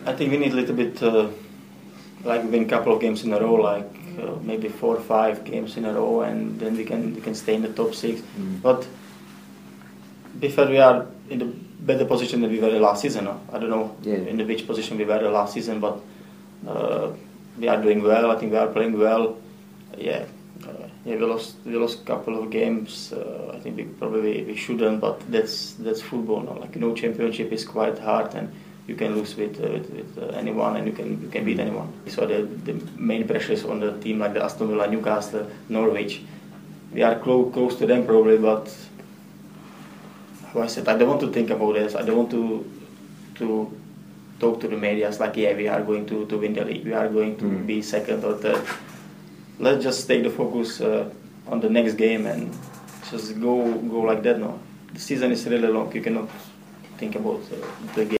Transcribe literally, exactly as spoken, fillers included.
I think we need a little bit, uh, like win a couple of games in a row, like uh, maybe four or five games in a row, and then we can we can stay in the top six. Mm. But before we are in the better position than we were last season. No? I don't know yeah. in which position we were last season, but uh, we are doing well. I think we are playing well. Yeah, uh, yeah. We lost we lost a couple of games. Uh, I think we probably we shouldn't, but that's that's football. No? Like you know, championship is quite hard, and you can lose with uh, with, with uh, anyone, and you can you can beat anyone. So the the main pressure is on the team like the Aston Villa, Newcastle, Norwich. We are close close to them probably, but. I said I don't want to think about this. I don't want to to talk to the media like, yeah, we are going to, to win the league. We are going to mm. be second or third. Let's just take the focus uh, on the next game and just go go like that. No, the season is really long. You cannot think about uh, the game.